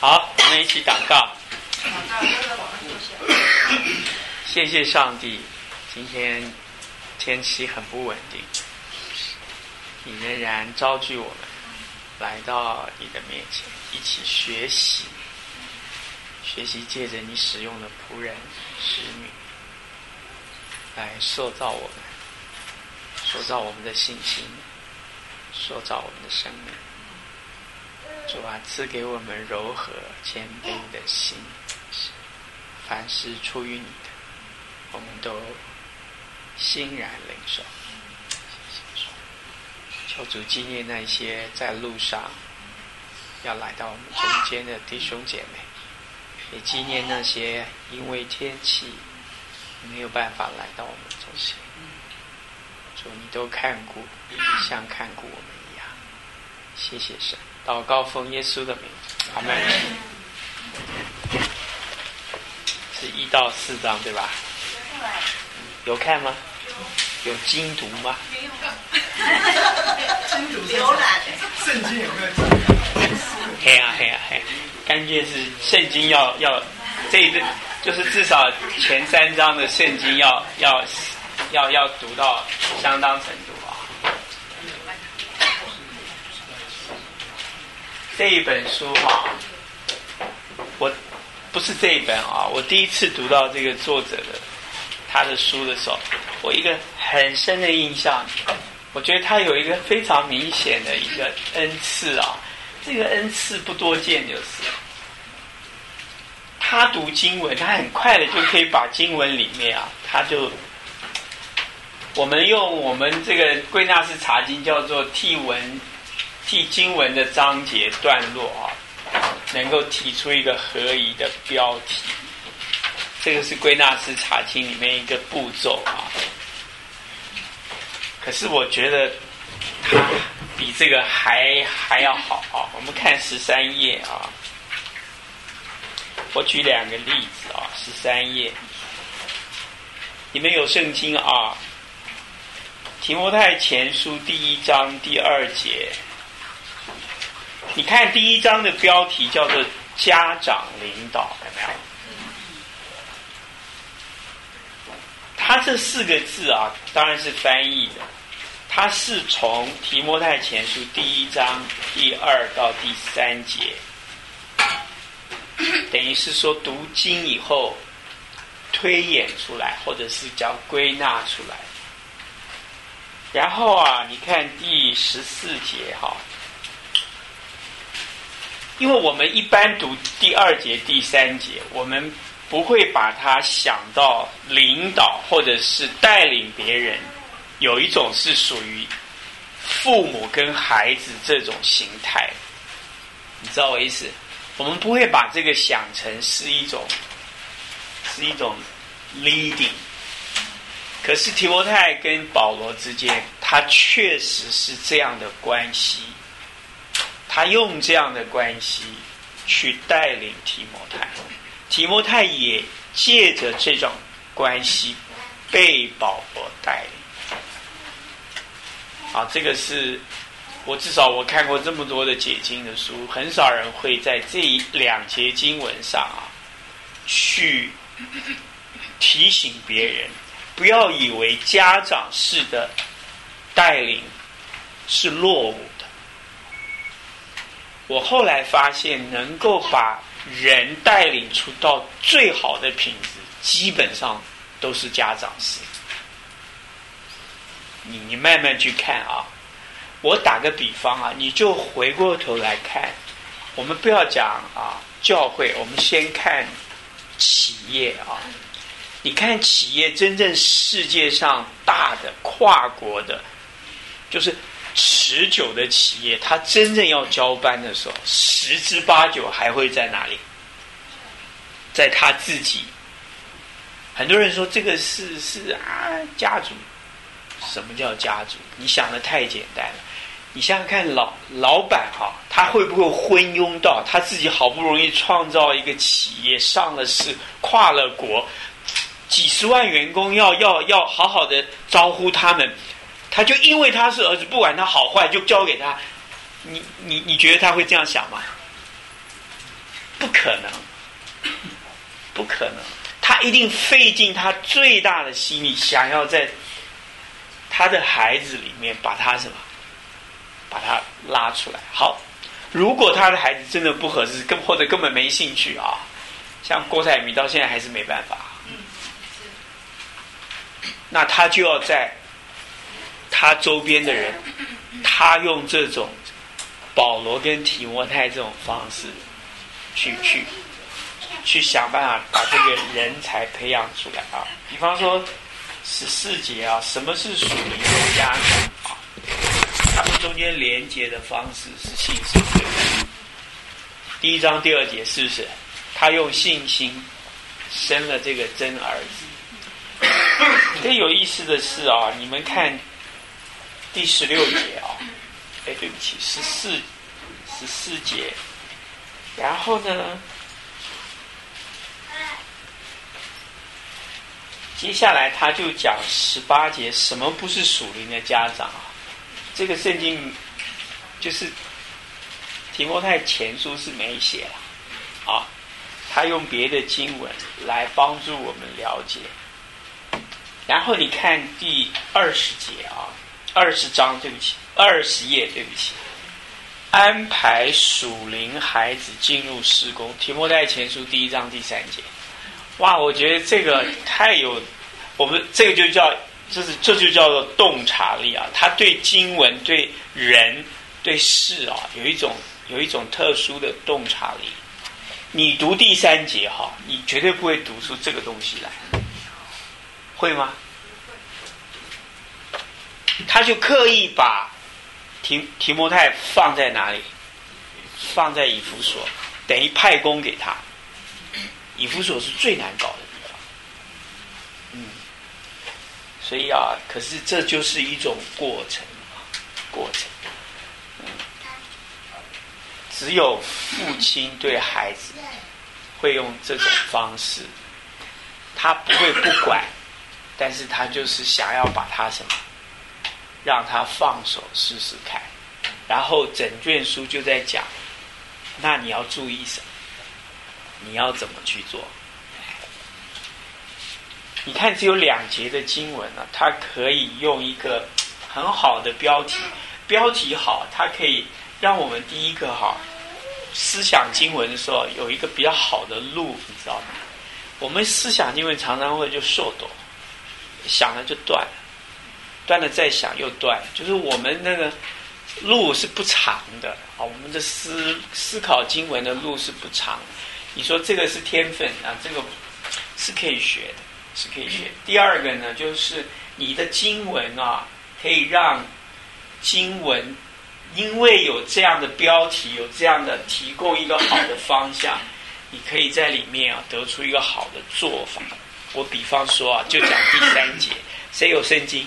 好，我们一起祷告。谢谢上帝，今天天气很不稳定，你仍然召聚我们来到你的面前，一起学习借着你使用的仆人使女来塑造我们的信心，塑造我们的生命。主啊，赐给我们柔和谦卑的心，凡是出于你的，我们都欣然领受。求主纪念那些在路上要来到我们中间的弟兄姐妹，也纪念那些因为天气没有办法来到我们中间。主，你都看顾，像看顾我们一样。谢谢神。祷告奉耶稣的名，阿们。是1到4章对吧？有看吗？有精读吗？ 没有。浏览圣经有没有？ 嘿啊，感觉是圣经要这一个，就是至少前3章的圣经要读到相当程度啊。这一本书我不是这一本啊，我第一次读到这个作者的他的书的时候，我一个很深的印象，我觉得他有一个非常明显的一个恩赐啊，这个恩赐不多见，就是他读经文，他很快的就可以把经文里面啊，我们用我们这个归纳式查经叫做替经文的章节段落啊，能够提出一个合宜的标题，这个是归纳式查经里面一个步骤啊。可是我觉得它比这个还要好啊。我们看13页啊，我举2个例子啊。13页，你们有圣经啊？提摩太前书第1章第2节。你看第1章的标题叫做家长领导，有没有？它这4个字啊，当然是翻译的，它是从提摩太前书第1章第2到第3节，等于是说读经以后推演出来，或者是叫归纳出来。然后啊，你看第14节哈。因为我们一般读第2节、第3节，我们不会把它想到领导或者是带领别人，有一种是属于父母跟孩子这种形态，你知道我意思？我们不会把这个想成是一种 leading。可是提摩太跟保罗之间，他确实是这样的关系。他用这样的关系去带领提摩太，提摩太也借着这种关系被保罗带领。这个是至少我看过这么多的解经的书，很少人会在这2节经文上去提醒别人，不要以为家长式的带领是落伍。我后来发现，能够把人带领出到最好的品质，基本上都是家长式。你慢慢去看啊。我打个比方啊，你就回过头来看，我们不要讲教会，我们先看企业啊。你看企业真正世界上大的跨国的，就是持久的企业，他真正要交班的时候，10之8九还会在哪里？在他自己。很多人说这个是家族。什么叫家族？你想的太简单了。你想想看，老板他会不会昏庸到他自己好不容易创造一个企业，上了市，跨了国，几十万员工要好好的招呼他们，他就因为他是儿子，不管他好坏就交给他，你觉得他会这样想吗？ 可能，不可能。他一定费尽他最大的心力，想要在他的孩子里面把他把他拉出来。好，如果他的孩子真的不合适，或者根本没兴趣啊，像郭台铭到现在还是没办法，那他就要在他周边的人，他用这种保罗跟提摩太这种方式去想办法把这个人才培养出来啊。比方说14节啊，什么是属灵的家长啊？他们中间连结的方式是信心，对不对？第1章第2节是不是？他用信心生了这个真儿子。更有意思的是啊，你们看第16节啊，对不起，14节，然后呢？接下来他就讲18节，什么不是属灵的家长啊？这个圣经就是提摩太前书是没写了啊，他用别的经文来帮助我们了解。然后你看第20节啊，20章对不起，20页对不起，安排属灵孩子进入事工，提摩太前书第1章第3节。哇，我觉得这个太有，我们这个这就叫做洞察力啊！他对经文、对人、对事啊，有一种特殊的洞察力。你读第3节哈，你绝对不会读出这个东西来，会吗？他就刻意把提摩太放在哪里？放在以弗所，等于派工给他。以弗所是最难搞的地方，所以啊，可是这就是一种过程，只有父亲对孩子会用这种方式，他不会不管，但是他就是想要把他让他放手试试看，然后整卷书就在讲，那你要注意什么？你要怎么去做？你看，只有2节的经文呢，它可以用一个很好的标题好，它可以让我们第一个思想经文的时候有一个比较好的路，你知道吗？我们思想经文常常会就受抖，想了就断了，断了再想又断了，就是我们那个路是不长的啊，我们的思考经文的路是不长的。你说这个是天分啊，这个是可以学的，是可以学。第二个呢，就是你的经文啊，可以让经文因为有这样的标题，有这样的提供一个好的方向，你可以在里面啊得出一个好的做法。我比方说啊，就讲第3节，谁有圣经？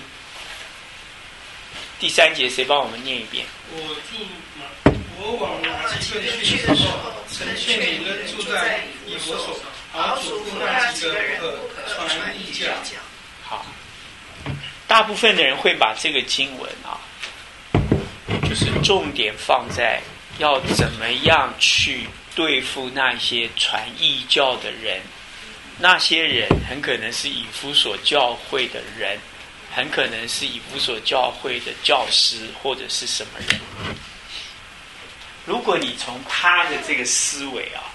第3节谁帮我们念一遍？ 我往拿几个去的时候，曾劝你们住在以弗所，好嘱咐那几个人传异教。 好，大部分的人会把这个经文啊，就是重点放在要怎么样去对付那些传异教的人。那些人很可能是以弗所教会的人，很可能是以弗所教会的教师或者是什么人。如果你从他的这个思维啊，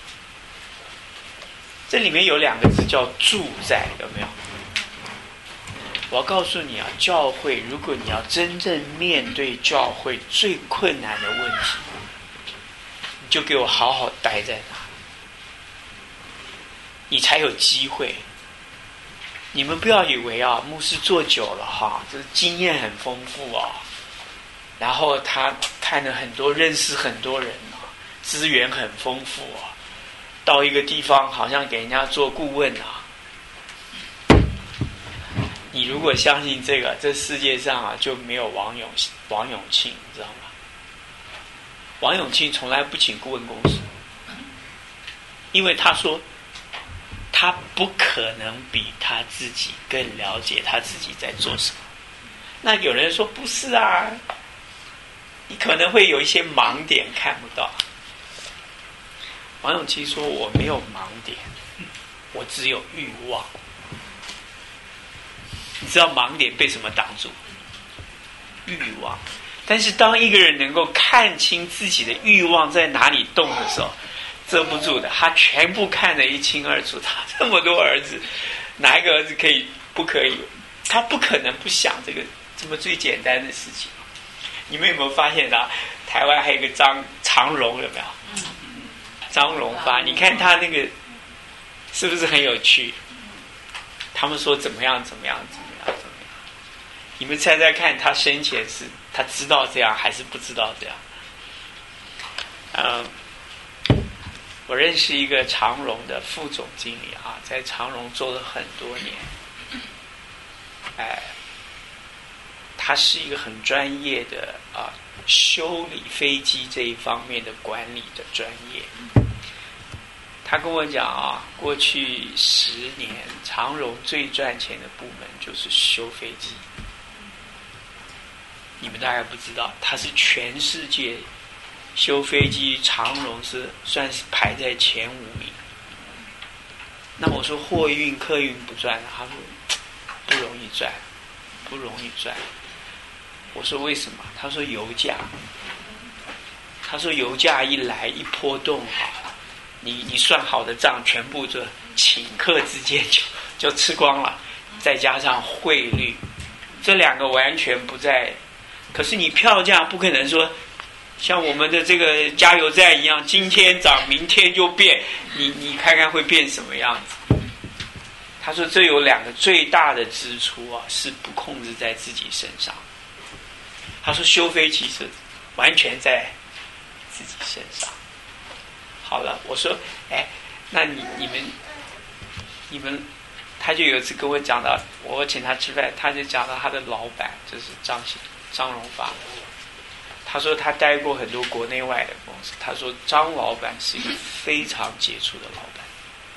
这里面有2个字叫住在，有没有？我要告诉你啊，教会，如果你要真正面对教会最困难的问题，你就给我好好待在那，你才有机会。你们不要以为啊，牧师做久了这经验很丰富啊，然后他看了很多，认识很多人啊，资源很丰富啊，到一个地方好像给人家做顾问啊。你如果相信这个，这世界上啊就没有王永庆，你知道吗？王永庆从来不请顾问公司，因为他说他不可能比他自己更了解他自己在做什么。那有人说不是啊，你可能会有一些盲点看不到。 王永琪说我没有盲点，我只有欲望。你知道盲点被什么挡住？欲望。但是当一个人能够看清自己的欲望在哪里动的时候，遮不住的，他全部看得一清二楚。他这么多儿子，哪一个儿子可以不可以？他不可能不想这么最简单的事情。你们有没有发现啊？台湾还有一个长荣，有没有？张荣发，你看他那个是不是很有趣？他们说怎么样？你们猜猜看，他生前是他知道这样还是不知道这样？我认识一个长荣的副总经理啊，在长荣做了很多年，他是一个很专业的修理飞机这一方面的管理的专业。他跟我讲啊，过去10年长荣最赚钱的部门就是修飞机。你们大概不知道，他是全世界修飞机长荣算是排在前5名。那我说货运客运不赚，他说不容易赚。我说为什么？他说油价一来一波动你算好的账全部就顷刻之间就吃光了，再加上汇率，这2个完全不在。可是你票价不可能说像我们的这个加油站一样，今天涨明天就变，你看看会变什么样子？他说这有2个最大的支出是不控制在自己身上。他说修飞机是完全在自己身上。好了，我说那你们，他就有一次跟我讲到，我请他吃饭，他就讲到他的老板就是张荣发。他说他待过很多国内外的公司，他说张老板是一个非常杰出的老板，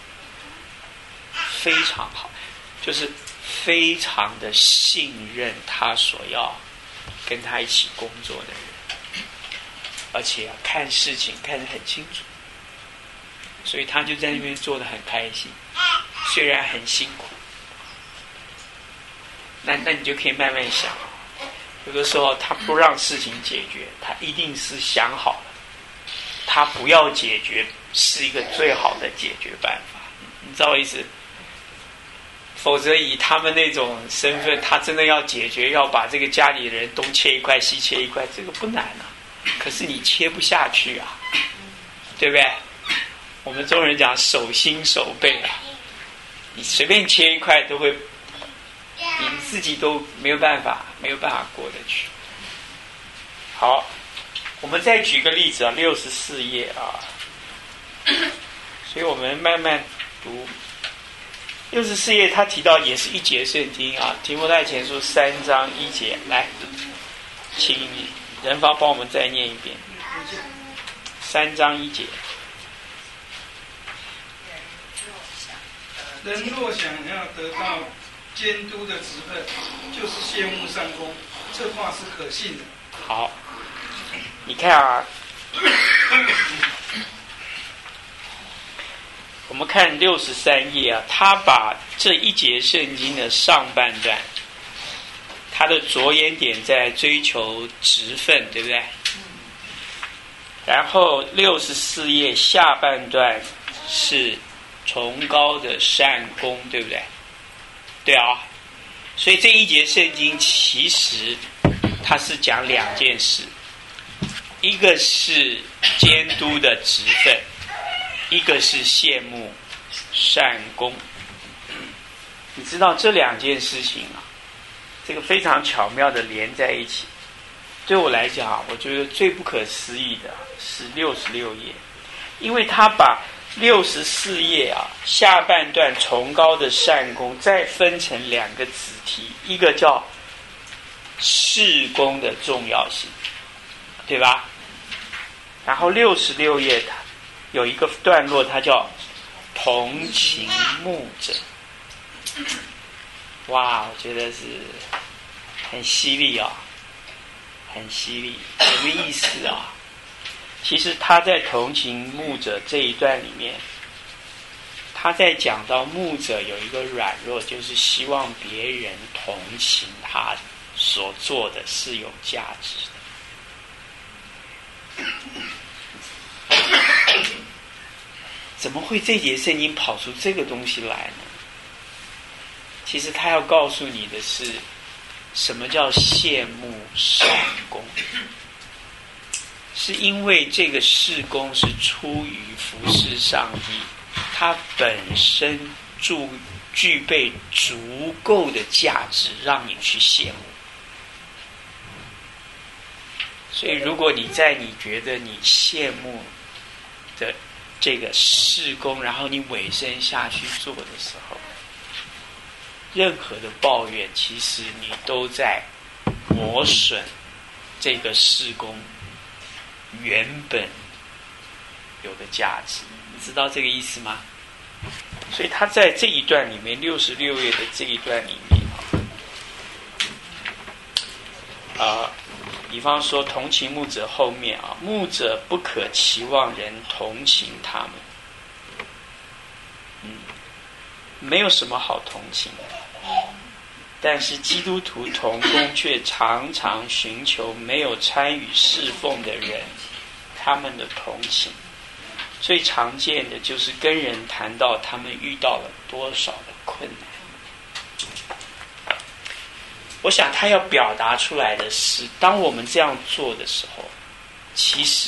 非常好，就是非常的信任他所要跟他一起工作的人，而且看事情看得很清楚，所以他就在那边做得很开心，虽然很辛苦。那你就可以慢慢想，有的时候他不让事情解决，他一定是想好了，他不要解决是一个最好的解决办法。你知道我意思？否则以他们那种身份，他真的要解决，要把这个家里人东切一块西切一块，这个不难啊。可是你切不下去啊，对不对？我们中国人讲手心手背啊，你随便切一块都会，你自己都没有办法过得去。好，我们再举个例子啊，64页啊，所以我们慢慢读。64页他提到也是一节圣经啊，提摩太前书3章1节，来，请仁芳帮我们再念一遍。3章1节。 人若想要得到监督的职分，就是羡慕上功，这话是可信的。 好，你看啊，我们看63页啊，他把这一节圣经的上半段，他的着眼点在追求职分，对不对？然后64页下半段是崇高的善功，对不对？对啊，所以这一节圣经其实它是讲2件事，一个是监督的职分，一个是羡慕善功。你知道这2件事情啊，这个非常巧妙的连在一起。对我来讲啊，我觉得最不可思议的是66页，因为他把64页啊下半段崇高的善功再分成2个子题，一个叫事工的重要性，对吧？然后66页它有一个段落，它叫同情牧者。哇，我觉得是很犀利啊，很犀利。什么意思啊？ 其实他在同情牧者这一段里面，他在讲到牧者有一个软弱，就是希望别人同情他所做的是有价值的。怎么会这节圣经跑出这个东西来呢？其实他要告诉你的是，什么叫羡慕善功？是因为这个事工是出于服侍上帝，它本身具备足够的价值让你去羡慕。所以如果你觉得你羡慕的这个事工，然后你委身下去做的时候，任何的抱怨其实你都在磨损这个事工原本有的价值，你知道这个意思吗？所以他在这一段里面，66页的这一段里面比方说同情牧者后面牧者不可期望人同情他们，没有什么好同情的。但是基督徒同工却常常寻求没有参与侍奉的人他们的同情。最常见的就是跟人谈到他们遇到了多少的困难。我想他要表达出来的是，当我们这样做的时候，其实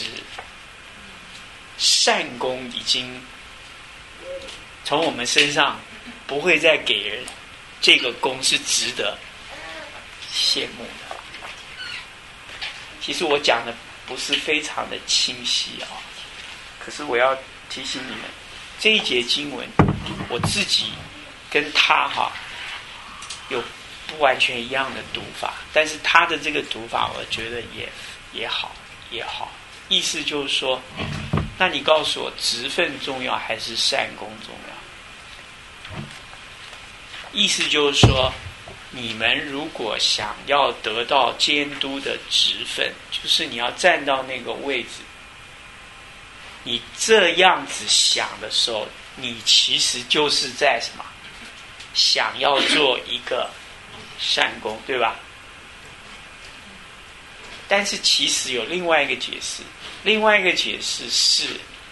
善功已经从我们身上不会再给人这个功是值得羡慕的。其实我讲的不是非常的清晰可是我要提醒你们，这一节经文我自己跟他有不完全一样的读法，但是他的这个读法我觉得也好。意思就是说，那你告诉我，职分重要还是善功重要？意思就是说，你们如果想要得到监督的职分，就是你要站到那个位置，你这样子想的时候，你其实就是在什么？想要做一个善功，对吧？但是其实有另外一个解释，是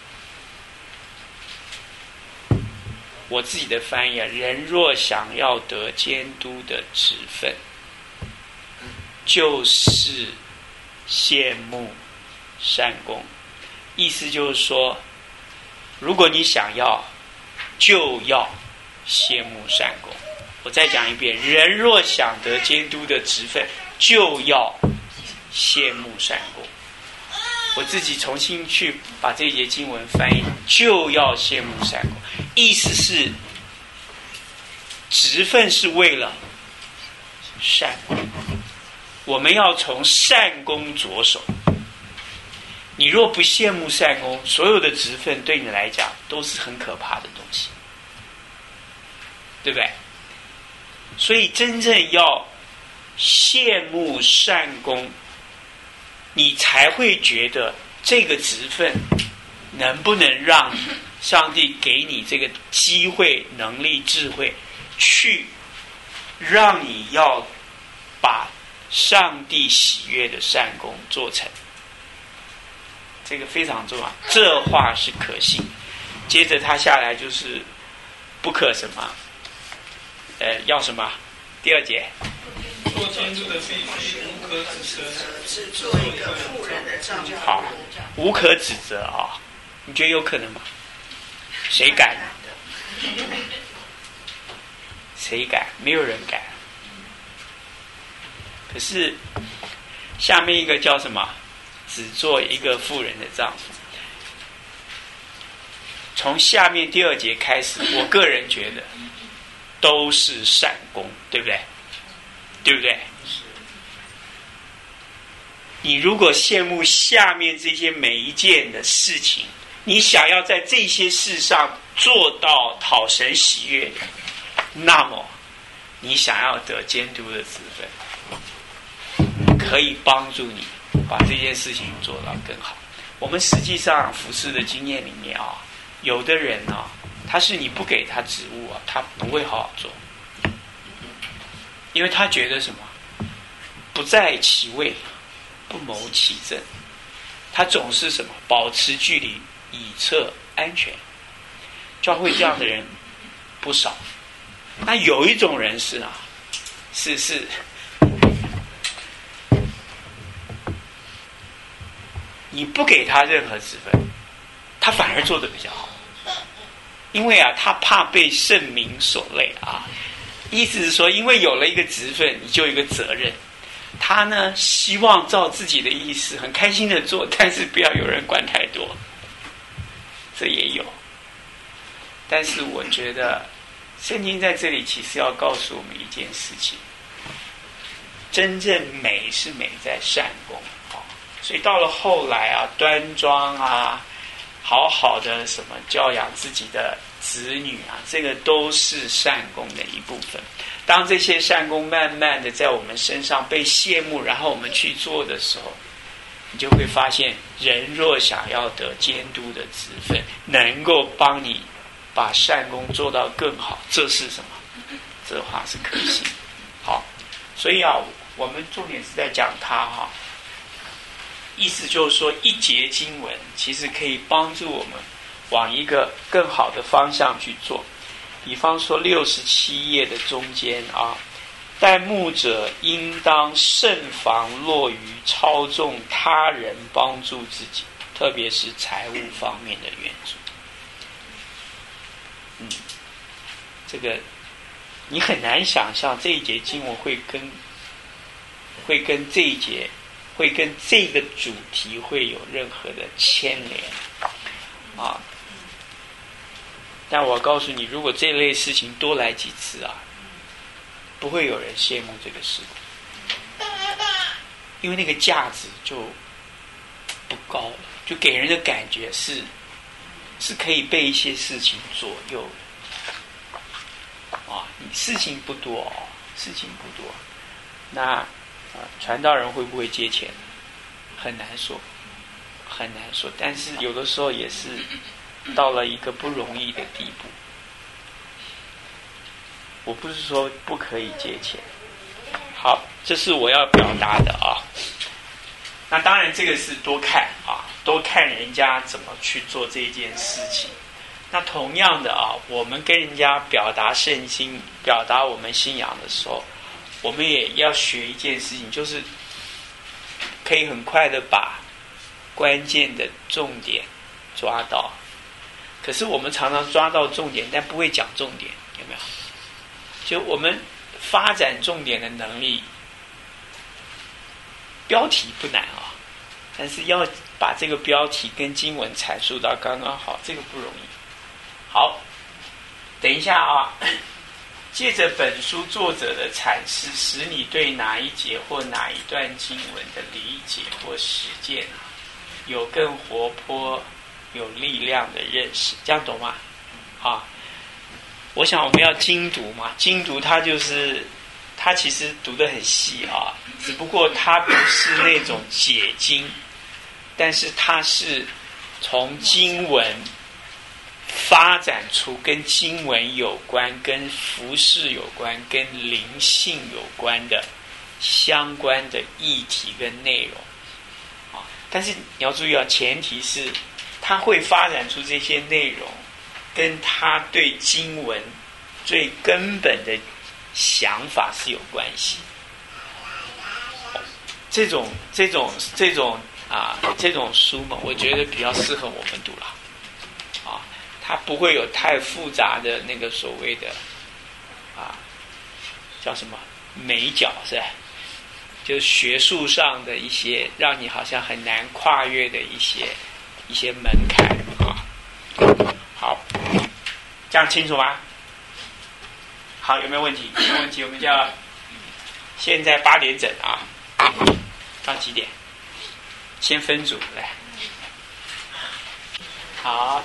我自己的翻译人若想要得监督的职分，就是羡慕善功。意思就是说，如果你想要，就要羡慕善功。我再讲一遍，人若想得监督的职分，就要羡慕善功。我自己重新去把这节经文翻译，就要羡慕善功。意思是，职分是为了善功，我们要从善功着手。你若不羡慕善功，所有的职分对你来讲都是很可怕的东西，对不对？所以真正要羡慕善功，你才会觉得这个职分能不能让上帝给你这个机会、能力、智慧，去让你要把上帝喜悦的善功做成。这个非常重要，这话是可信。接着他下来就是不可什么，要什么？第二节， 做监督的必须无可指责， 只做一个妇人的丈夫。 好，无可指责你觉得有可能吗？谁敢？谁敢？没有人敢。可是下面一个叫什么？只做一个妇人的丈夫。从下面第二节开始，我个人觉得都是善功，对不对？对不对？你如果羡慕下面这些每一件的事情，你想要在这些事上做到讨神喜悦的，那么你想要得监督的职分，可以帮助你把这件事情做到更好。 我们实际上服侍的经验里面啊，有的人啊，他是你不给他职务啊，他不会好好做，因为他觉得什么，不在其位，不谋其政，他总是什么保持距离，以策安全。教会这样的人不少。那有一种人是啊，是你不给他任何职分，他反而做得比较好，因为啊，他怕被圣名所累啊。意思是说，因为有了一个职分，你就有一个责任。他呢，希望照自己的意思，很开心的做，但是不要有人管太多。这也有。但是我觉得，圣经在这里其实要告诉我们一件事情：真正美是美在善功。所以到了后来啊，端庄啊，好好的什么教养自己的子女啊，这个都是善功的一部分。当这些善功慢慢的在我们身上被羡慕，然后我们去做的时候，你就会发现，人若想要得监督的职分，能够帮你把善功做到更好，这是什么？这话是可信。好，所以啊，我们重点是在讲它哈。意思就是说，一节经文其实可以帮助我们往一个更好的方向去做。比方说67页的中间啊，但牧者应当慎防落于操纵他人帮助自己，特别是财务方面的援助。这个你很难想象这一节经文会跟这一节会跟这个主题会有任何的牵连啊！但我告诉你，如果这类事情多来几次啊，不会有人羡慕这个事，因为那个价值就不高了，就给人的感觉是可以被一些事情左右的啊！你事情不多哦，事情不多，那。传道人会不会借钱？很难说，很难说。但是有的时候也是到了一个不容易的地步。我不是说不可以借钱。好，这是我要表达的啊。那当然，这个是多看啊，多看人家怎么去做这件事情。那同样的啊，我们跟人家表达圣经、表达我们信仰的时候，我们也要学一件事情，就是可以很快的把关键的重点抓到。可是我们常常抓到重点，但不会讲重点，有没有？就我们发展重点的能力，标题不难啊，但是要把这个标题跟经文阐述到刚刚好，这个不容易。好，等一下啊。借着本书作者的阐释，使你对哪一节或哪一段经文的理解或实践有更活泼、有力量的认识，这样懂吗？啊，我想我们要精读嘛，精读它其实读得很细啊，只不过它不是那种解经，但是它是从经文发展出跟经文有关、跟服事有关、跟灵性有关的相关的议题跟内容啊。但是你要注意啊，前提是他会发展出这些内容，跟他对经文最根本的想法是有关系。这种书嘛，我觉得比较适合我们读了。它不会有太复杂的那个所谓的叫什么美角，是吧？就学术上的一些让你好像很难跨越的一些门槛啊。好，这样清楚吗？好，有没有问题？没有问题，我们就要现在8点整啊，到几点？先分组来。好。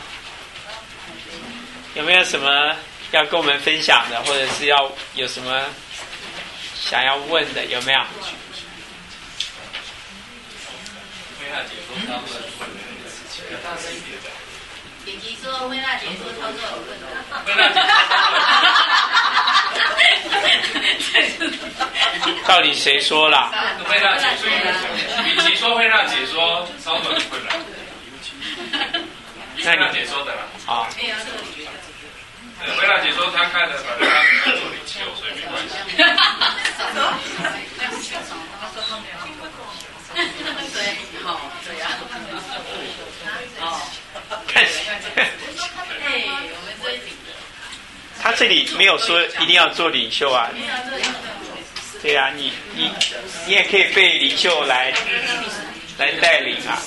有没有什么要跟我们分享的，或者是有什么想要问的？有没有？ 以及说薇娜姐说操作有困难。 薇娜姐到底谁说了？ 薇娜姐说，与其说薇娜姐说操作很困难， 那你薇娜姐说的啦。 啊， 薇娜姐说她看了，反正她没做领袖，所以没关系。 对，好，对呀。哦， 看， 我们这一顶他这里没有说一定要做领袖啊。 没有这里。 对啊，你也可以被领袖来带领啊。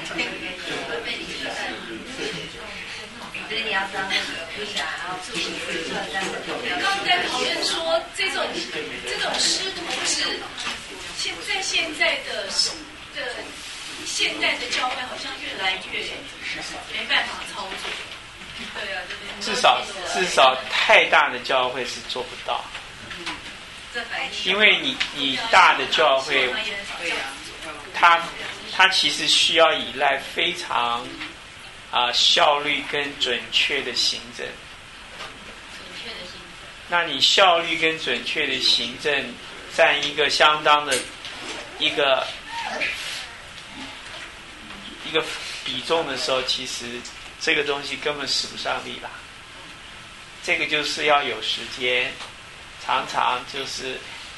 所以你要当那个不想要自己刚刚在讨论说，这种师徒制，现在的现代的教会好像越来越没办法操作。对啊， 至少太大的教会是做不到。因为你大的教会，它其实需要依赖非常效率跟准确的行政。那你效率跟准确的行政占一个相当的一个比重的时候，其实这个东西根本使不上力啦。这个就是要有时间，常常就是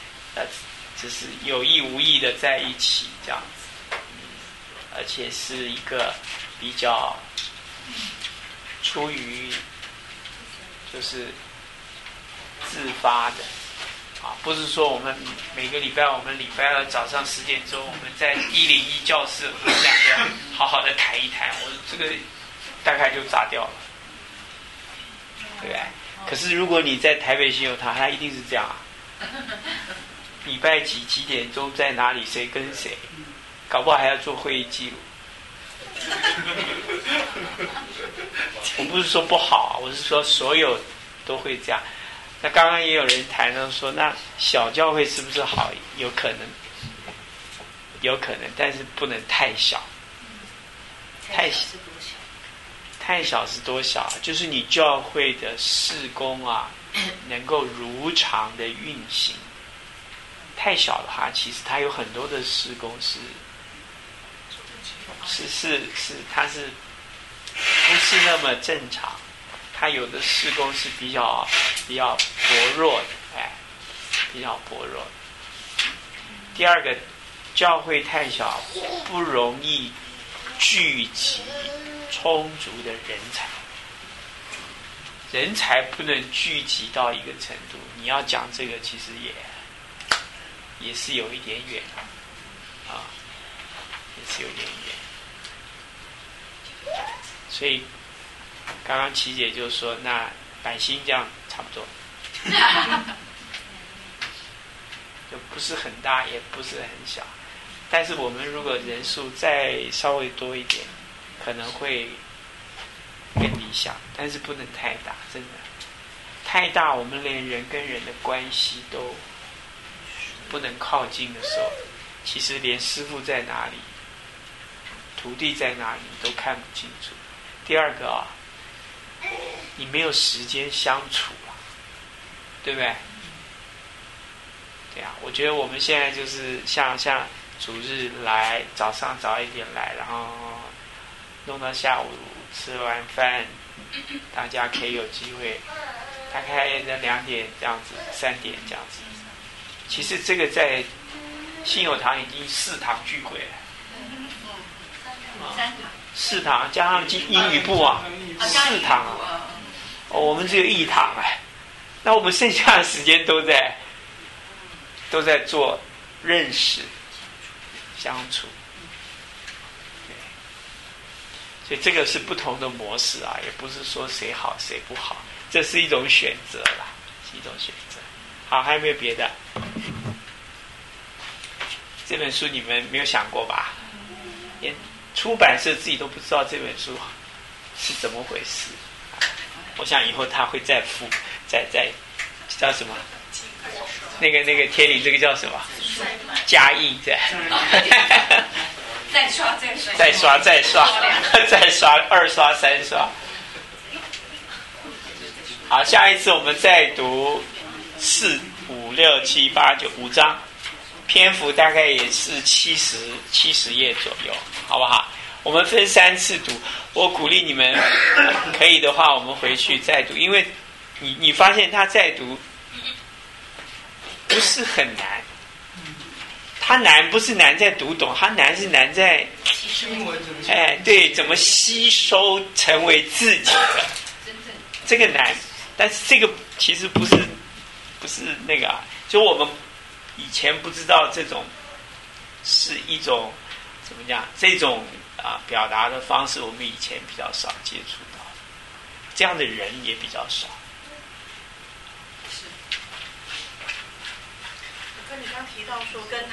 有意无意的在一起这样子，而且是一个比较出于就是自发的啊，不是说我们每个礼拜我们礼拜二早上10点钟我们在101教室我们两个好好的谈一谈，我这个大概就炸掉了，对不对？可是如果你在台北信友堂，它一定是这样啊。礼拜几点钟在哪里谁跟谁，搞不好还要做会议记录。我不是说不好，我是说所有都会这样。那刚刚也有人谈到说，那小教会是不是好？有可能，但是不能太小。太小是多小？就是你教会的事工啊，能够如常的运行。太小的话，其实它有很多的事工它是不是那么正常？它有的事工是比较薄弱的，比较薄弱的。第二个，教会太小，不容易聚集充足的人才。人才不能聚集到一个程度，你要讲这个，其实也是有一点远啊，也是有点远。所以刚刚琪姐就说，那百姓这样差不多，就不是很大，也不是很小。但是我们如果人数再稍微多一点，可能会更理想，但是不能太大，真的太大，我们连人跟人的关系都不能靠近的时候，其实连师父在哪里，徒弟在哪里都看不清楚。第二个啊，你没有时间相处了，对不对？对啊，我觉得我们现在就是像主日来，早上早一点来，然后弄到下午吃完饭，大家可以有机会，大概2点这样子，3点这样子。其实这个在信友堂已经4堂聚会了，4堂加上英语部啊，4堂啊，我们只有1堂那我们剩下的时间都在做认识、相处。所以这个是不同的模式啊，也不是说谁好谁不好，这是一种选择啦，是一种选择。好，还有没有别的？这本书你们没有想过吧？连出版社自己都不知道这本书是怎么回事。我想以后他会再叫什么？那个天理这个叫什么？加印在。 再刷 2刷3刷。好，下一次我们再读4、5、6、7、8、9 5章，篇幅大概也是70页左右，好不好？我们分3次读，我鼓励你们，可以的话我们回去再读，因为你发现他再读不是很难，他难不是难在读懂，他难是难在对，怎么吸收成为自己的，这个难。但是这个其实不是那个就我们以前不知道这种是一种怎么讲，这种表达的方式，我们以前比较少接触到，这样的人也比较少。 是。跟你刚提到说，跟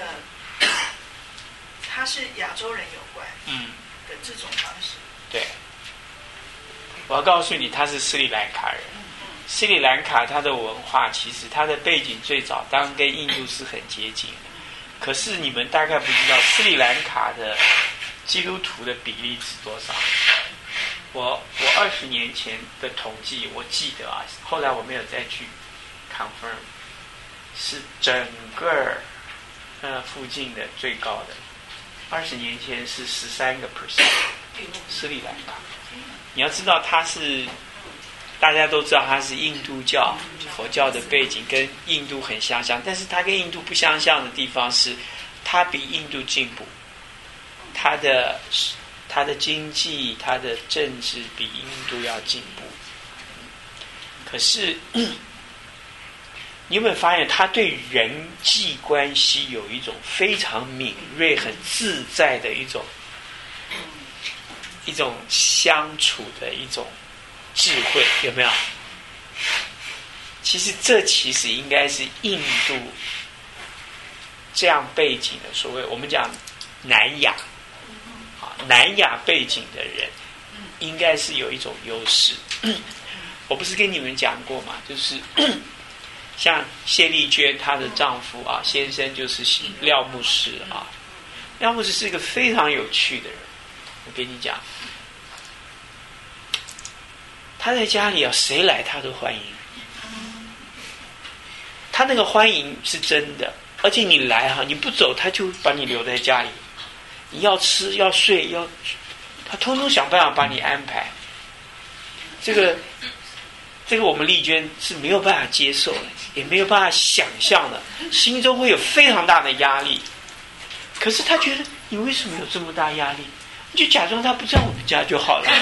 他是亚洲人有关，的这种方式。 对。我要告诉你，他是斯里兰卡人。斯里兰卡它的文化其实它的背景最早当然跟印度是很接近的，可是你们大概不知道斯里兰卡的基督徒的比例是多少。我20年前的统计我记得后来我没有再去 confirm， 是整个附近的最高的，20年前是13%，斯里兰卡。你要知道它是大家都知道它是印度教佛教的背景，跟印度很相像，但是它跟印度不相像的地方是它比印度进步，它的经济它的政治比印度要进步。可是你有没有发现它对人际关系有一种非常敏锐很自在的一种相处的一种智慧，有没有？其实应该是印度这样背景的所谓我们讲南亚背景的人应该是有一种优势。我不是跟你们讲过吗？就是像谢丽娟她的丈夫先生就是廖牧师廖牧师是一个非常有趣的人。我跟你讲，他在家里谁来他都欢迎，他那个欢迎是真的，而且你来你不走他就把你留在家里，你要吃要睡他通通想办法把你安排。这个我们丽娟是没有办法接受的，也没有办法想象的，心中会有非常大的压力。可是他觉得你为什么有这么大压力？你就假装他不在我们家就好了。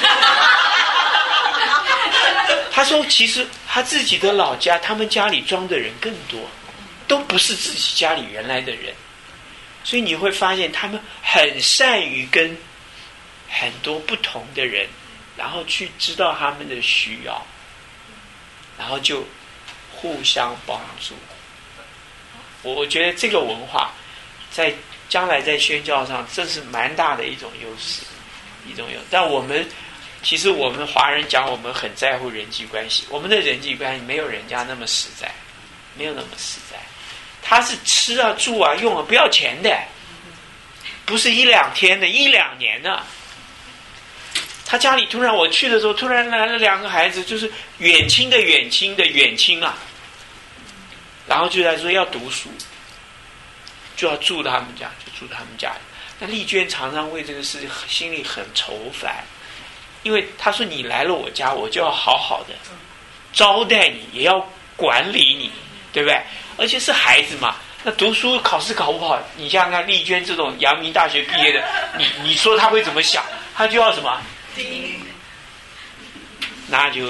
他说其实他自己的老家他们家里装的人更多，都不是自己家里原来的人，所以你会发现他们很善于跟很多不同的人然后去知道他们的需要，然后就互相帮助。我觉得这个文化在将来在宣教上这是蛮大的一种优势，但其实我们华人讲我们很在乎人际关系，我们的人际关系没有人家那么实在，没有那么实在。他是吃住用不要钱的，不是1-2天的，1-2年的。他家里突然我去的时候突然来了2个孩子，就是远亲然后就在说要读书，就要住他们家，里。那丽娟常常为这个事心里很愁烦，因为她说你来了我家，我就要好好的招待你，也要管理你，对不对？而且是孩子嘛，那读书考试考不好，你想想看，丽娟这种阳明大学毕业的，你说她会怎么想？她就要什么？那就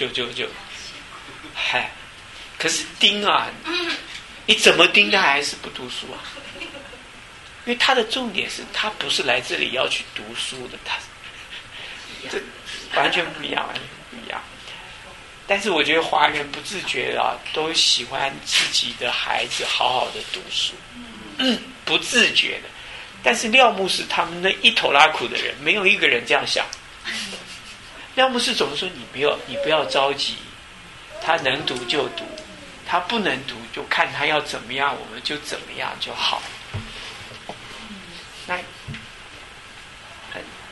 可是盯你怎么盯他还是不读书因为他的重点是他不是来这里要去读书的，这完全不一样。但是我觉得华人不自觉都喜欢自己的孩子好好的读书，不自觉的。但是廖牧师他们那一头拉苦的人，没有一个人这样想。廖牧师总是说你不要着急，他能读就读，他不能读就看他要怎么样，我们就怎么样就好。那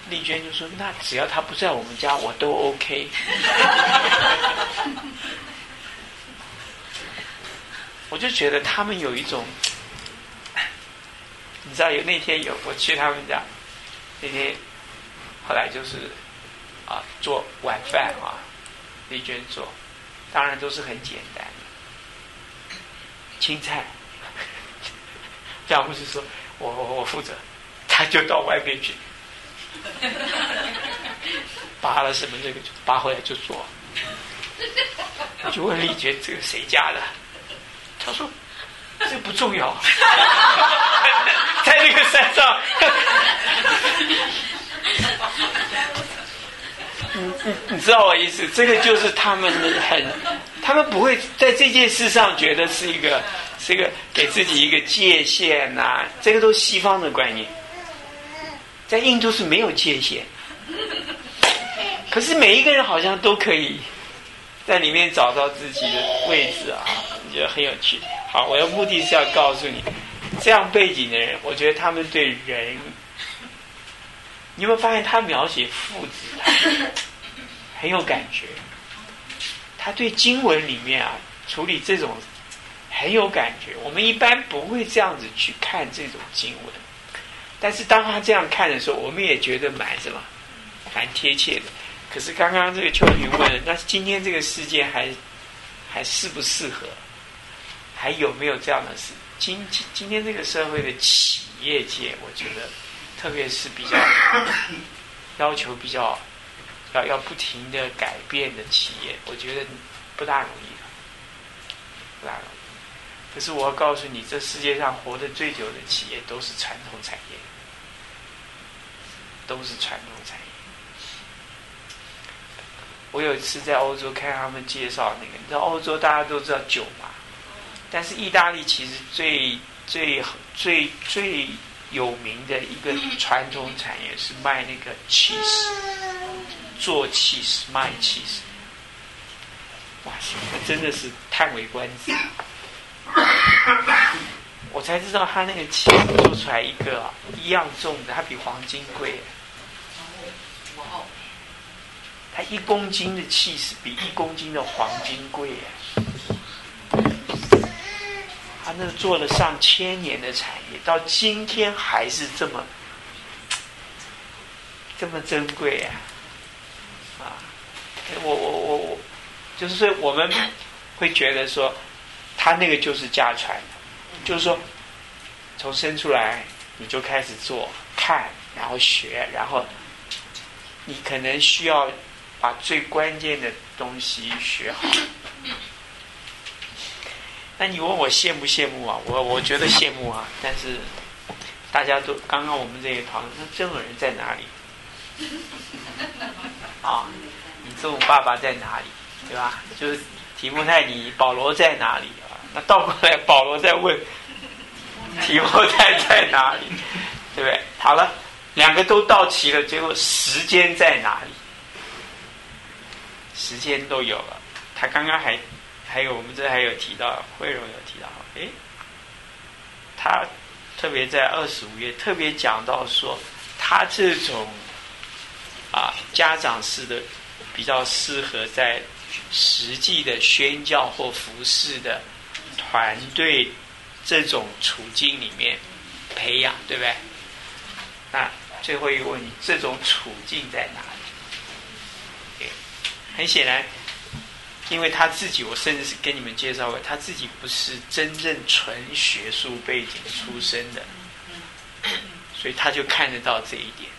丽娟就说：“那只要他不在我们家，我都 OK。”我就觉得他们有一种，你知道，那天我去他们家，那天后来就是做晚饭丽娟做，当然都是很简单的青菜。这样不是说我负责，他就到外面去拔了什么这个就拔回来就做。我就问丽娟这个谁家的？他说这不重要，在那个山上。你知道我意思？这个就是他们他们不会在这件事上觉得是一个给自己一个界限这个都是西方的观念，在印度是没有界限，可是每一个人好像都可以在里面找到自己的位置我觉得很有趣。好，我的目的是要告诉你，这样背景的人，我觉得他们对人，你有没有发现他描写父子很有感觉？他对经文里面处理这种很有感觉。我们一般不会这样子去看这种经文，但是当他这样看的时候，我们也觉得蛮贴切的。可是刚刚这个秋云问，那今天这个世界还适不适合？还有没有这样的事？今天这个社会的企业界，我觉得特别是比较要求比较要不停的改变的企业，我觉得不大容易，不大容易。可是我要告诉你，这世界上活得最久的企业都是传统产业，都是传统产业。我有一次在欧洲看他们介绍那个，你知道欧洲大家都知道酒嘛，但是意大利其实最有名的一个传统产业是卖那个 cheese， 做 cheese 卖 cheese， 哇塞，真的是叹为观止。我才知道他那个 cheese 做出来一个一样重的，它比黄金贵。它1公斤的cheese比1公斤的黄金贵。他那做了上千年的产业，到今天还是这么珍贵我就是说，我们会觉得说，他那个就是家传的，就是说，从生出来你就开始做，看，然后学，然后你可能需要把最关键的东西学好。那你问我羡不羡慕我觉得羡慕但是大家都刚刚我们这一讨论，那这种人在哪里你这种爸爸在哪里，对吧？就是提摩太，你保罗在哪里那倒过来保罗在问提摩太在哪里，对不对？好了，两个都到齐了，结果时间在哪里？时间都有了。他刚刚还有我们这还有提到，慧荣有提到，他特别在25页特别讲到说，他这种家长式的比较适合在实际的宣教或服事的团队这种处境里面培养，对不对？那最后一个问题，这种处境在哪里？很显然，因为他自己，我甚至是跟你们介绍过，他自己不是真正纯学术背景出身的，所以他就看得到这一点，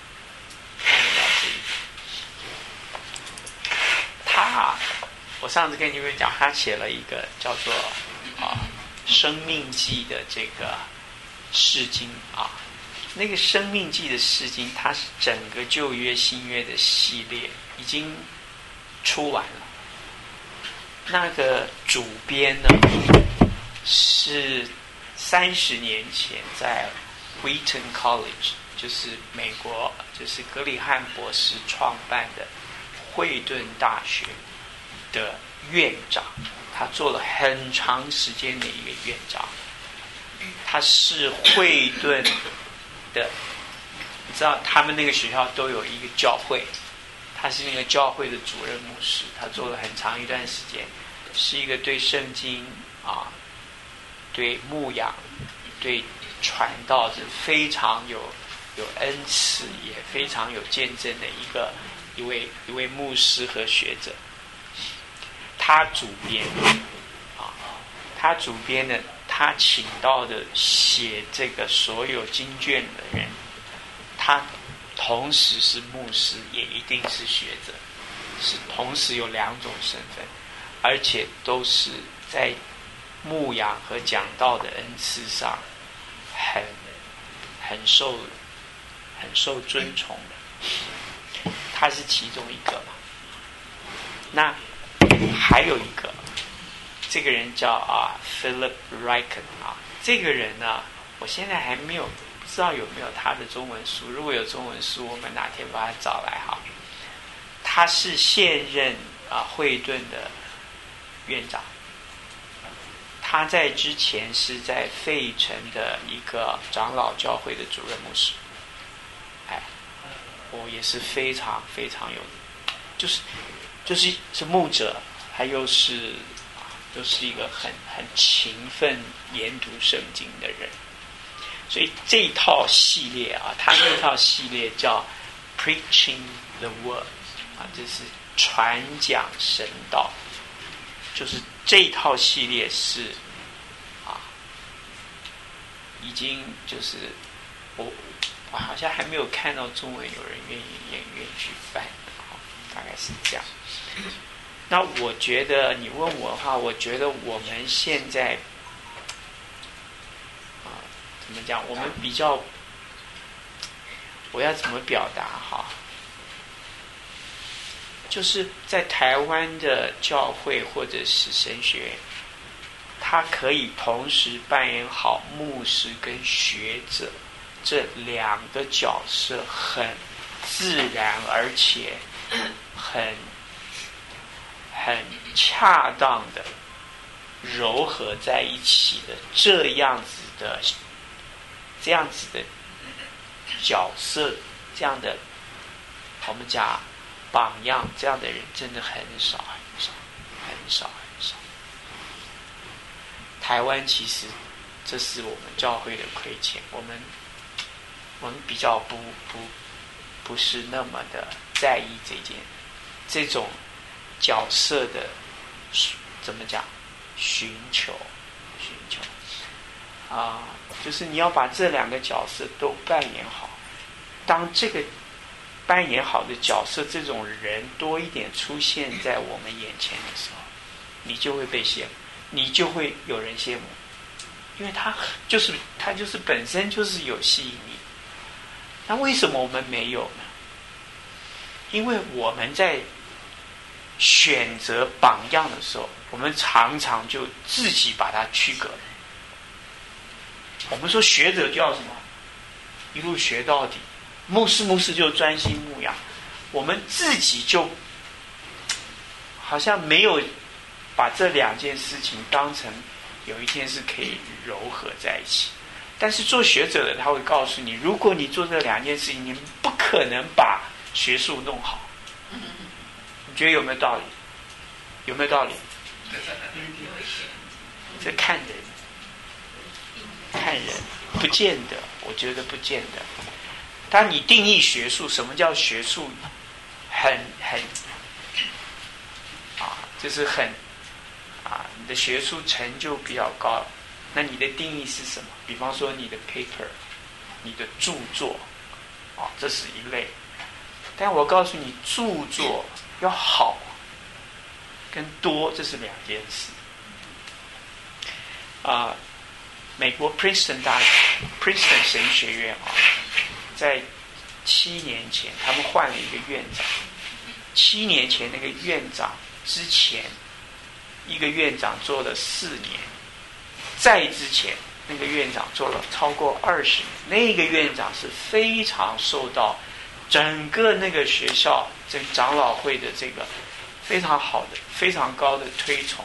我上次跟你们讲，他写了一个叫做生命记的这个释经那个生命记的释经，它是整个旧约新约的系列已经出完了。那个主编呢是30年前在 Wheaton College， 就是美国，就是格里汉博士创办的惠顿大学的院长，他做了很长时间的一个院长。他是惠顿的你知道他们那个学校都有一个教会，他是那个教会的主任牧师，他做了很长一段时间，是一个对圣经对牧养、对传道是非常有恩赐，也非常有见证的一位牧师和学者。他主编的，他请到的写这个所有经卷的人，他同时是牧师，也一定是学者，是同时有两种身份，而且都是在牧养和讲道的恩赐上很受尊崇的。他是其中一个嘛。那还有一个，这个人叫Philip Ryken 这个人呢，我现在还没有不知道有没有他的中文书，如果有中文书，我们哪天把他找来哈。他是现任惠顿的院长，他在之前是在费城的一个长老教会的主任牧师，我也是非常非常有，就是牧者，他又是一个很勤奋研读圣经的人，所以这一套系列他那套系列叫 Preaching the Word 就是传讲神道，就是这一套系列是已经就是我好像还没有看到中文有人愿意去翻，大概是这样。那我觉得你问我的话，我觉得我们现在怎么讲？我们比较，我要怎么表达哈？就是在台湾的教会或者是神学院，它可以同时扮演好牧师跟学者这两个角色，很自然而且很恰当的糅合在一起的这样子的角色，这样的我们讲榜样，这样的人真的很少。台湾其实这是我们教会的亏欠，我们比较不是那么的在意这种角色的怎么讲寻求就是你要把这两个角色都扮演好。当这个扮演好的角色，这种人多一点出现在我们眼前的时候，你就会被羡慕，你就会有人羡慕，因为他就是本身就是有吸引力。那为什么我们没有呢？因为我们在选择榜样的时候，我们常常就自己把它区隔了。我们说学者就要什么，一路学到底，牧师就专心牧养，我们自己就好像没有把这两件事情当成有一件事可以糅合在一起。但是做学者的他会告诉你，如果你做这两件事情，你不可能把学术弄好。你觉得有没有道理？有没有道理？这看人，不见得，我觉得不见得。当你定义学术，什么叫学术？就是你的学术成就比较高，那你的定义是什么？比方说你的 paper， 你的著作，这是一类。但我告诉你，著作要好跟多，这是两件事。美国 Princeton 神学院在7年前他们换了一个院长。7年前那个院长之前，一个院长做了4年，在之前那个院长做了超过20年。那个院长是非常受到整个那个学校这个长老会的这个非常好的、非常高的推崇。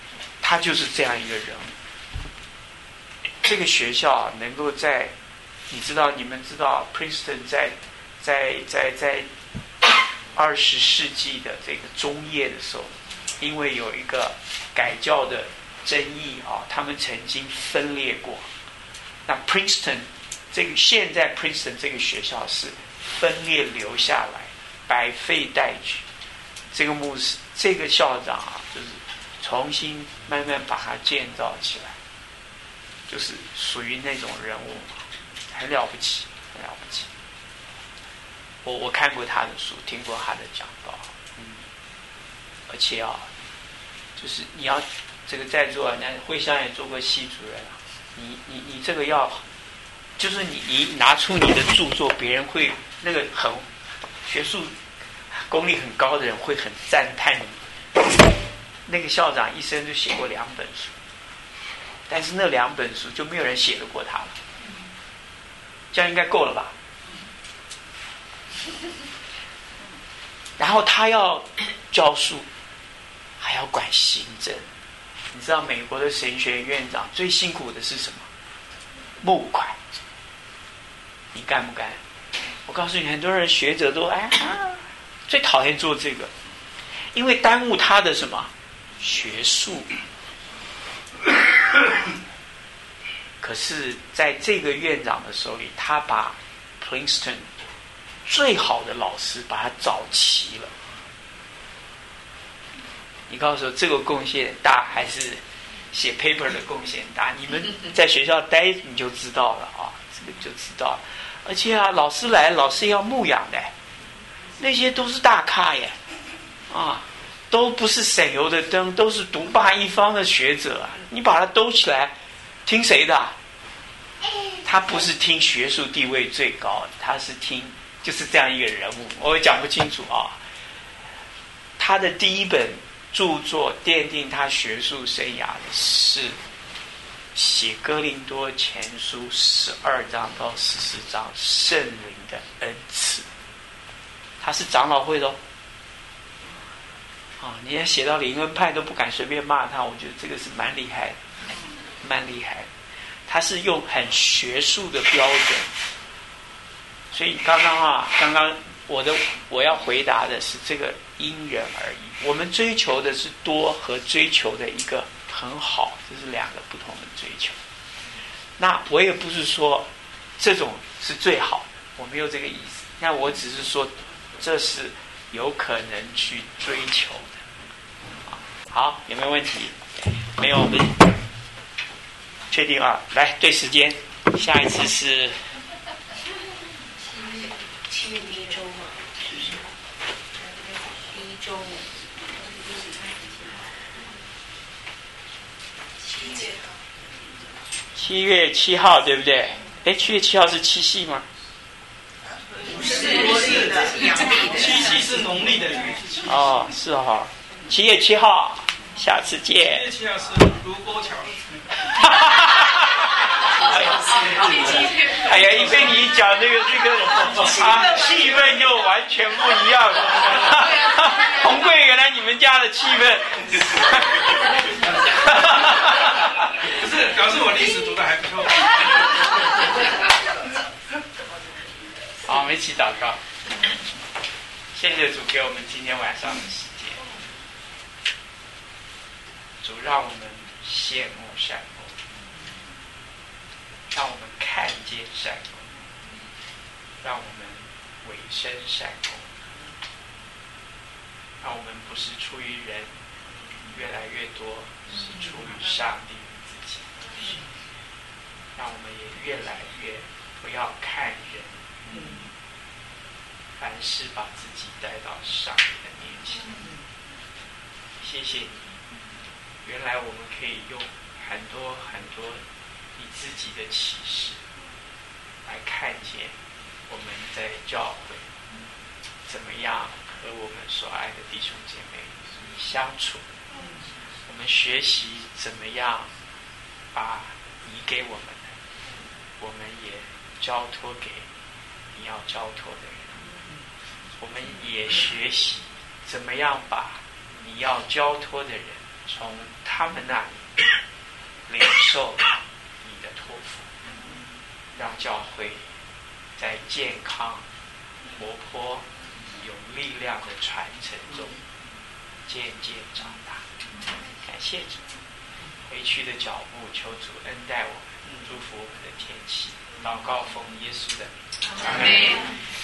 他就是这样一个人物。这个学校能够在你们知道 Princeton 在20世纪的这个中叶的时候，因为有一个改教的争议啊，他们曾经分裂过。那 Princeton 现在 Princeton 这个学校是分裂留下来，百废待举。这个牧师，这个校长啊，就是重新慢慢把它建造起来，就是属于那种人物，很了不起，很了不起。我看过他的书，听过他的讲道，而且啊，就是你要这个在座，那慧香也做过系主任啊，你这个要，就是你拿出你的著作，别人会那个很学术功力很高的人会很赞叹你。那个校长一生就写过2本书，但是那2本书就没有人写得过他了，这样应该够了吧？然后他要教书，还要管行政。你知道美国的神学院院长最辛苦的是什么？募款。你干不干？我告诉你，很多人学者都最讨厌做这个，因为耽误他的什么学术。可是在这个院长的手里，他把 Princeton 最好的老师把他找齐了。你告诉我，这个贡献大还是写 paper 的贡献大？你们在学校待你就知道了啊，这个就知道了。而且啊，老师来，老师要牧养的，那些都是大咖耶，啊，都不是省油的灯，都是独霸一方的学者啊。你把他兜起来，听谁的？他不是听学术地位最高，他是听就是这样一个人物，我也讲不清楚啊。他的第一本著作奠定他学术生涯的是写哥林多前书12章到14章圣灵的恩赐。他是长老会的你要写到灵恩派都不敢随便骂他，我觉得这个是蛮厉害的，蛮厉害的。他是用很学术的标准，所以刚刚我要回答的是这个因人而异。我们追求的是多和追求的一个很好，这是2个不同的追求。那我也不是说这种是最好的，我没有这个意思。那我只是说这是有可能去追求的。好，有没有问题？没有，我们确定啊。来，对时间，下一次是 7月第1周嘛，是不是？第1周。 7月7号，对不对？7月7号是七夕吗？ 不是的，七夕是农历的日子。 哦，是哈。7月7号，下次见。 7月7号是卢沟桥。 哎呀，一被你讲这个气氛就完全不一样了。红贵，原来你们家的气氛。 不是，表示我历史读得还不错。 好，我们一起祷告。谢谢主给我们今天晚上的时间。主让我们羡慕善功，让我们看见善功，让我们委身善功，让我们不是出于人，越来越多是出于上帝自己，让我们也越来越不要看人，凡事把自己带到上帝的面前。谢谢你，原来我们可以用很多很多你自己的启示来看见我们在教会怎么样和我们所爱的弟兄姐妹相处，我们学习怎么样把你给我们的，我们也交托给你要交托的人，我们也学习怎么样把你要交托的人从他们那里领受你的托付， 让教会在健康、活泼、有力量的传承中渐渐长大。感谢主，回去的脚步求主恩待我们，祝福我们的天气。祷告奉耶稣的名，阿们。